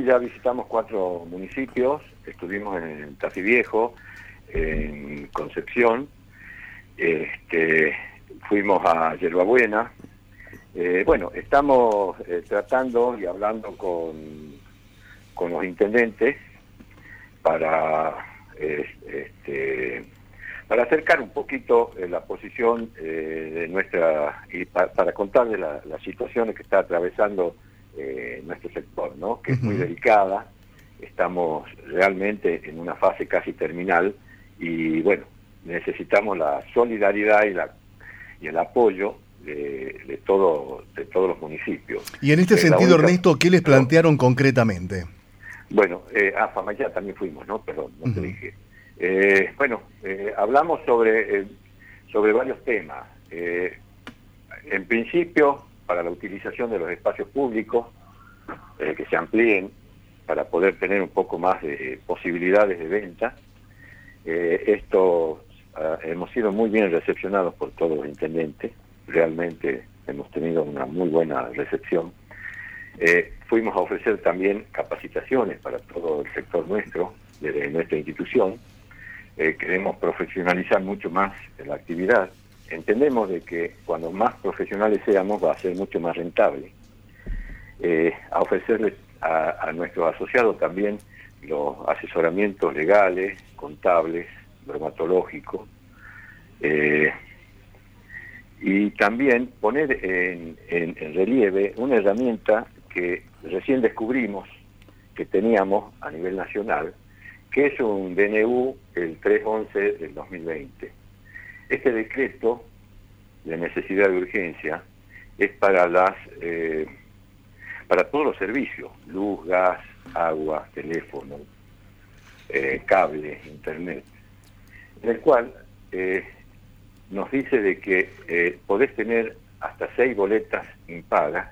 también ya visitamos 4 municipios, estuvimos en Tafí Viejo, en Concepción, fuimos a Yerbabuena. Bueno, estamos tratando y hablando con los intendentes para acercar un poquito la posición de nuestra, y para contarles las situaciones que está atravesando nuestro sector, ¿no? Que es muy delicada. Estamos realmente en una fase casi terminal y bueno, necesitamos la solidaridad y el apoyo de todos los municipios. Y en este sentido, Ernesto, ¿qué les plantearon concretamente? Bueno, a Famayá también fuimos, ¿no? Perdón, no te dije. Hablamos sobre varios temas. En principio, para la utilización de los espacios públicos, que se amplíen para poder tener un poco más de posibilidades de venta. Hemos sido muy bien recepcionados por todos los intendentes, realmente hemos tenido una muy buena recepción. Fuimos a ofrecer también capacitaciones para todo el sector nuestro, desde nuestra institución. Queremos profesionalizar mucho más la actividad. Entendemos de que cuando más profesionales seamos va a ser mucho más rentable. A ofrecerles a nuestros asociados también los asesoramientos legales, contables, bromatológicos, y también poner en relieve una herramienta que recién descubrimos que teníamos a nivel nacional, que es un DNU, el 311 del 2020. Este decreto de necesidad de urgencia es para todos los servicios: luz, gas, agua, teléfono, cable, internet, en el cual nos dice de que podés tener hasta 6 boletas impagas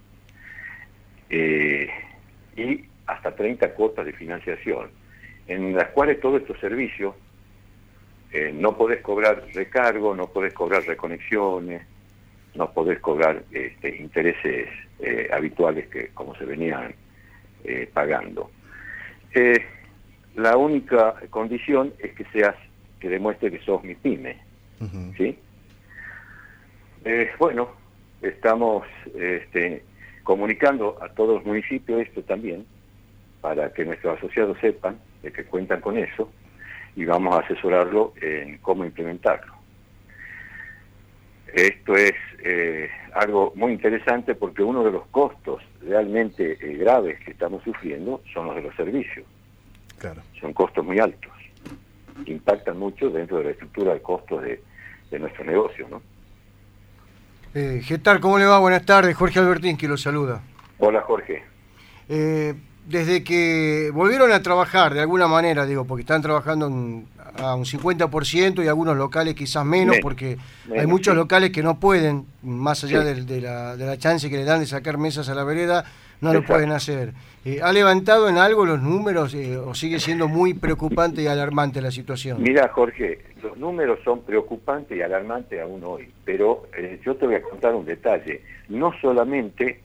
y hasta 30 cuotas de financiación, en las cuales todos estos servicios no podés cobrar recargo, no podés cobrar reconexiones, no podés cobrar intereses habituales que como se venían pagando. La única condición es que demuestre que sos MIPYME, ¿sí? Bueno, estamos comunicando a todos los municipios esto también, para que nuestros asociados sepan de que cuentan con eso, y vamos a asesorarlo en cómo implementarlo. Esto es algo muy interesante porque uno de los costos realmente graves que estamos sufriendo son los de los servicios. Claro. Son costos muy altos, que impactan mucho dentro de la estructura de costos de nuestro negocio, ¿no? ¿Qué tal? ¿Cómo le va? Buenas tardes. Jorge Albertín, que lo saluda. Hola, Jorge. Desde que volvieron a trabajar, de alguna manera, digo, porque están trabajando a un 50% y algunos locales quizás menos, porque hay muchos locales que no pueden, más allá de la chance que le dan de sacar mesas a la vereda, no lo pueden hacer. ¿Ha levantado en algo los números o sigue siendo muy preocupante y alarmante la situación? Mira, Jorge, los números son preocupantes y alarmantes aún hoy, pero yo te voy a contar un detalle. No solamente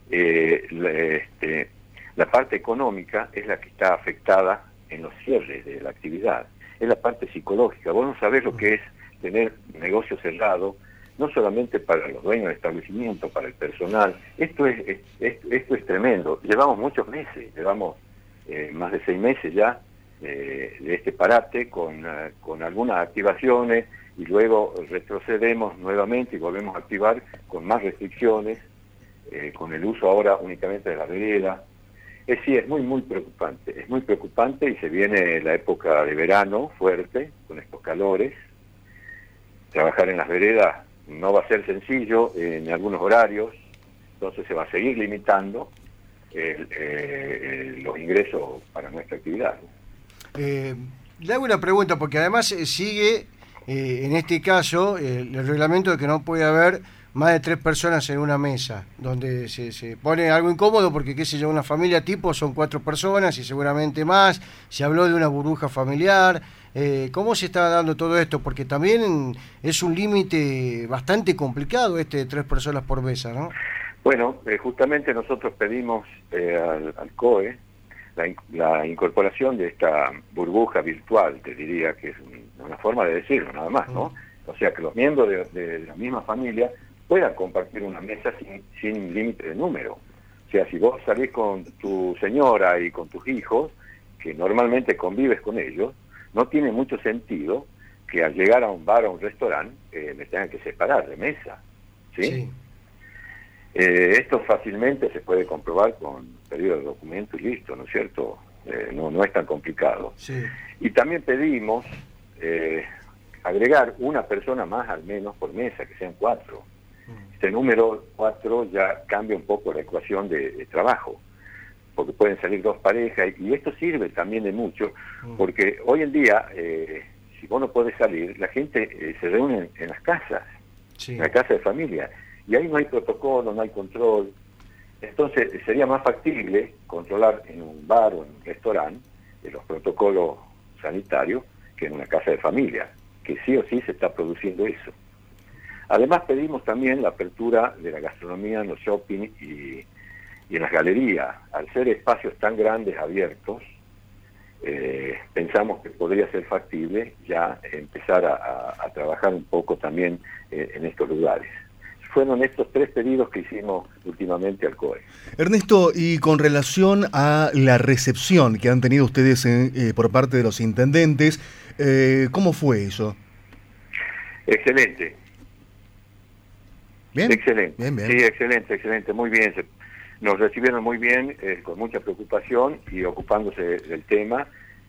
la parte económica es la que está afectada en los cierres de la actividad, es la parte psicológica. Vos no sabés lo que es tener negocio cerrado, no solamente para los dueños del establecimiento, para el personal. Esto es tremendo. Llevamos muchos meses, llevamos más de 6 meses ya de este parate con algunas activaciones, y luego retrocedemos nuevamente y volvemos a activar con más restricciones, con el uso ahora únicamente de la vereda. Sí, es muy preocupante y se viene la época de verano fuerte, con estos calores. Trabajar en las veredas no va a ser sencillo en algunos horarios, entonces se va a seguir limitando los ingresos para nuestra actividad. Le hago una pregunta, porque además sigue, en este caso, el reglamento de que no puede haber más de 3 personas en una mesa, donde se pone algo incómodo porque, qué sé yo, una familia tipo son 4 personas y seguramente más. Se habló de una burbuja familiar. ¿Cómo se está dando todo esto? Porque también es un límite bastante complicado de 3 personas por mesa, ¿no? Bueno, justamente nosotros pedimos al COE la incorporación de esta burbuja virtual, te diría que es una forma de decirlo nada más, ¿no? O sea, que los miembros de la misma familia puedan compartir una mesa sin límite de número. O sea, si vos salís con tu señora y con tus hijos, que normalmente convives con ellos, no tiene mucho sentido que al llegar a un bar o un restaurante me tengan que separar de mesa, ¿sí? Sí. Esto fácilmente se puede comprobar con pedido de documento y listo, ¿no es cierto? No es tan complicado. Sí. Y también pedimos agregar una persona más al menos por mesa, que sean 4. Este número 4 ya cambia un poco la ecuación de trabajo, porque pueden salir 2 parejas, y esto sirve también de mucho, porque hoy en día, si vos no podés salir, la gente se reúne en las casas, Sí. en la casa de familia, y ahí no hay protocolo, no hay control. Entonces sería más factible controlar en un bar o en un restaurante los protocolos sanitarios que en una casa de familia, que sí o sí se está produciendo eso. Además pedimos también la apertura de la gastronomía en los shopping y en las galerías. Al ser espacios tan grandes abiertos, pensamos que podría ser factible ya empezar a trabajar un poco también en estos lugares. Fueron estos 3 pedidos que hicimos últimamente al COE. Ernesto, y con relación a la recepción que han tenido ustedes por parte de los intendentes, ¿cómo fue eso? Excelente. ¿Bien? Excelente. Bien, bien. Sí, excelente, muy bien. Nos recibieron muy bien, con mucha preocupación y ocupándose del tema.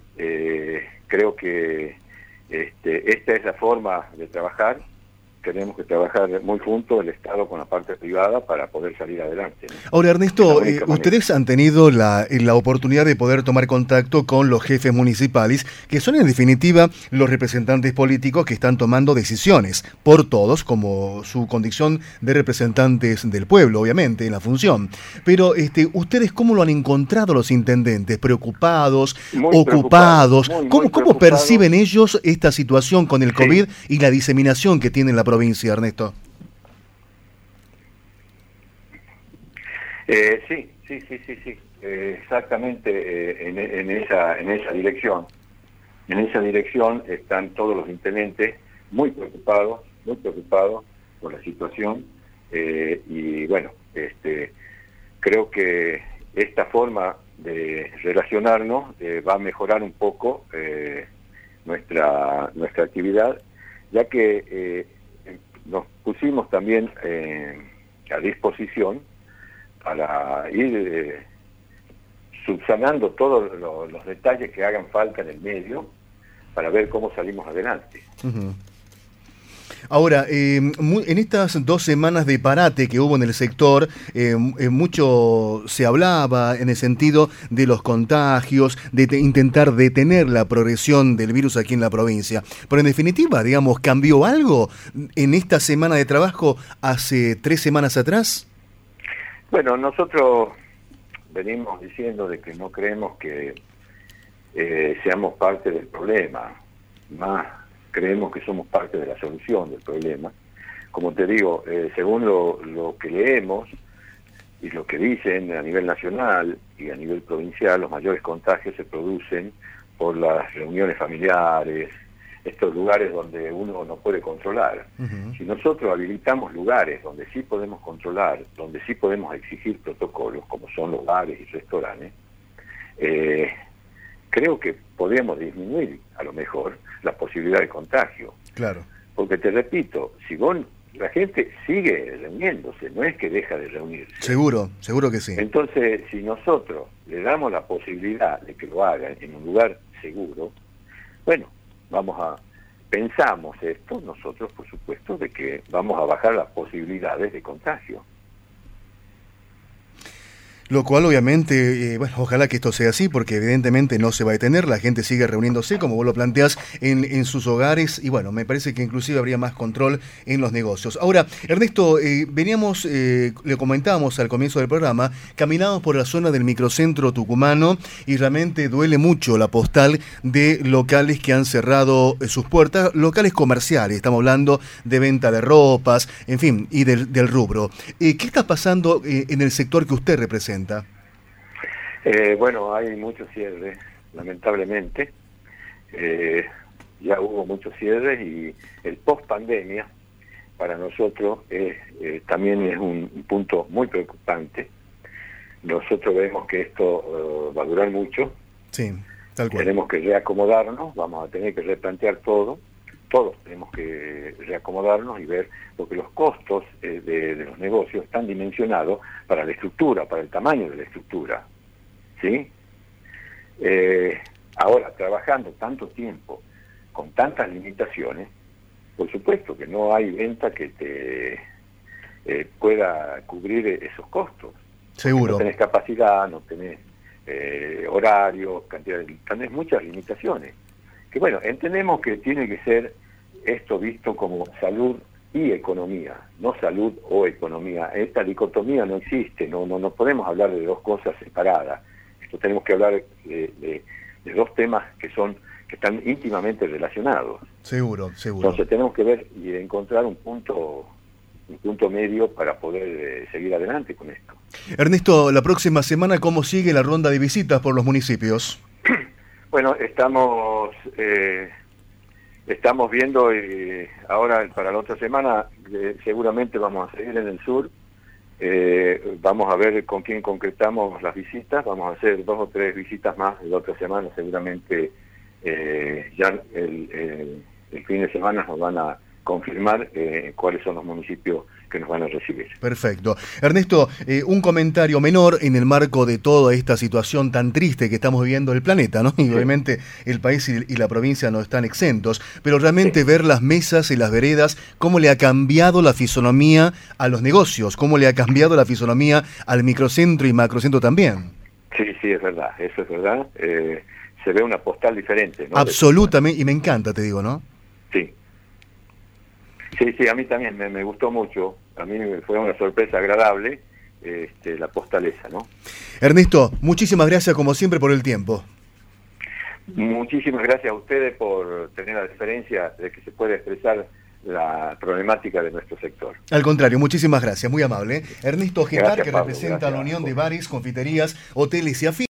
Creo que esta es la forma de trabajar. Tenemos que trabajar muy juntos, el Estado con la parte privada, para poder salir adelante, ¿no? Ahora, Ernesto, Es la única ustedes han tenido la oportunidad de poder tomar contacto con los jefes municipales, que son en definitiva los representantes políticos que están tomando decisiones por todos, como su condición de representantes del pueblo, obviamente, en la función. Pero ¿ustedes cómo lo han encontrado los intendentes? ¿Preocupados? Muy ¿Ocupados? preocupados, muy ¿Cómo preocupados. perciben ellos esta situación con el Sí. COVID y la diseminación que tiene en la provincia, Ernesto? Sí. Exactamente, en esa dirección. En esa dirección están todos los intendentes muy preocupados por la situación, y bueno, creo que esta forma de relacionarnos va a mejorar un poco nuestra actividad, ya que nos pusimos también a disposición para ir subsanando todos los detalles que hagan falta en el medio para ver cómo salimos adelante. Uh-huh. Ahora, en estas 2 semanas de parate que hubo en el sector, mucho se hablaba en el sentido de los contagios, de intentar detener la progresión del virus aquí en la provincia. Pero en definitiva, digamos, ¿cambió algo en esta semana de trabajo hace 3 semanas atrás? Bueno, nosotros venimos diciendo de que no creemos que seamos parte del problema, más creemos que somos parte de la solución del problema. Como te digo, según lo que leemos y lo que dicen a nivel nacional y a nivel provincial, los mayores contagios se producen por las reuniones familiares, estos lugares donde uno no puede controlar. Uh-huh. Si nosotros habilitamos lugares donde sí podemos controlar, donde sí podemos exigir protocolos, como son los bares y restaurantes, creo que podríamos disminuir a lo mejor la posibilidad de contagio. Claro. Porque te repito, si la gente sigue reuniéndose, no es que deja de reunirse. Seguro que sí. Entonces, si nosotros le damos la posibilidad de que lo hagan en un lugar seguro, bueno, pensamos esto nosotros, por supuesto, de que vamos a bajar las posibilidades de contagio. Lo cual obviamente, bueno, ojalá que esto sea así, porque evidentemente no se va a detener, la gente sigue reuniéndose, como vos lo planteás, en sus hogares, y bueno, me parece que inclusive habría más control en los negocios. Ahora, Ernesto, veníamos, le comentábamos al comienzo del programa, caminamos por la zona del microcentro tucumano, y realmente duele mucho la postal de locales que han cerrado sus puertas, locales comerciales, estamos hablando de venta de ropas, en fin, y del rubro. ¿Qué está pasando en el sector que usted representa? Bueno, hay muchos cierres, lamentablemente. Ya hubo muchos cierres y el post-pandemia para nosotros también es un punto muy preocupante. Nosotros vemos que esto va a durar mucho. Sí, tal cual. Tenemos que reacomodarnos, vamos a tener que replantear todo. Todos tenemos que reacomodarnos y ver, porque los costos de los negocios están dimensionados para la estructura, para el tamaño de la estructura. ¿Sí? Ahora, trabajando tanto tiempo, con tantas limitaciones, por supuesto que no hay venta que te pueda cubrir esos costos. Seguro. No tenés capacidad, no tenés horario, tenés muchas limitaciones. Que bueno, entendemos que tiene que ser esto visto como salud y economía, no salud o economía. Esta dicotomía no existe, no podemos hablar de dos cosas separadas. Esto tenemos que hablar de dos temas que están íntimamente relacionados. Seguro. Entonces tenemos que ver y encontrar un punto medio para poder seguir adelante con esto. Ernesto, la próxima semana, ¿cómo sigue la ronda de visitas por los municipios? Bueno, estamos viendo ahora para la otra semana, seguramente vamos a seguir en el sur. Vamos a ver con quién concretamos las visitas. Vamos a hacer 2 o 3 visitas más la otra semana. Seguramente ya el fin de semana nos van a confirmar cuáles son los municipios que nos van a recibir. Perfecto. Ernesto, un comentario menor en el marco de toda esta situación tan triste que estamos viviendo el planeta, ¿no? Y sí, obviamente el país y la provincia no están exentos, pero realmente sí, ver las mesas y las veredas, cómo le ha cambiado la fisonomía a los negocios, cómo le ha cambiado la fisonomía al microcentro y macrocentro también. Sí, es verdad, eso es verdad. Se ve una postal diferente, ¿no? Absolutamente, y me encanta, te digo, ¿no? Sí. Sí, a mí también me gustó mucho. A mí fue una sorpresa agradable la postal esa, ¿no? Ernesto, muchísimas gracias como siempre por el tiempo. Muchísimas gracias a ustedes por tener la diferencia de que se puede expresar la problemática de nuestro sector. Al contrario, muchísimas gracias, muy amable. Ernesto Gebhard, que Pablo, representa a la Unión de Bares, Confiterías, Hoteles y Afines.